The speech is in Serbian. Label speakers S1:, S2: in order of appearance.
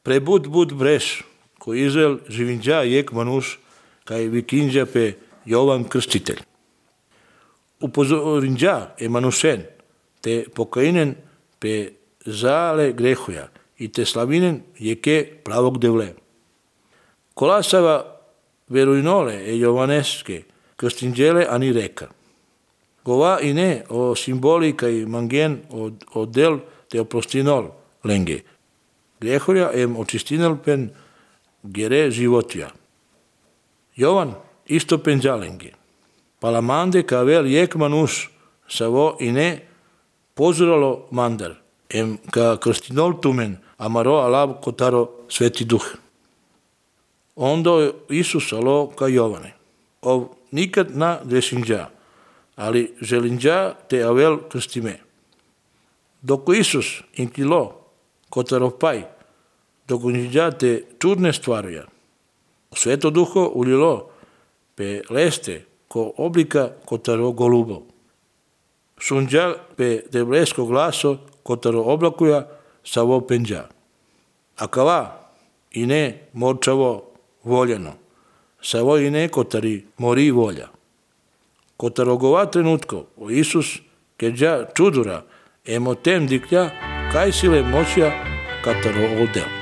S1: Prebud breš, ko Izrael živinđa jek manuš, kaj vikinđa pe Jovan Krstitelj. Upozorinđa je manušen, te pokainen pe zale grehuja i te slavinen jeke pravog devle. Kolasava verujnole e Jovaneske Krstinđele ani reka. Gova i ne o simbolika i mangen od del te oprostinol lenge. Grehorja em očistinel pen gere životija. Jovan isto penđalenge. Palamande kavel jek manuš savo i ne pozuralo mandar. Em ka krstinol tumen amaro alav kotaro sveti duh. Ondo Isus alo ka Jovane. Ov nikad na grešinđa, ali želinđa te avel krstime. Doko Isus inkilo kotaro paj, doko njiđa te čudne stvaruja. Sveto duho ulilo pe leste ko oblika kotaro golubo. Sunđa pe devlesko glaso kotaro oblakuja savo penđa. A kava i ne morčavo voljeno, savo i ne kotari mori volja. Kotaro gova trenutko o Isus keđa čudura emo tem diklja kaj sile moćja kataro odel.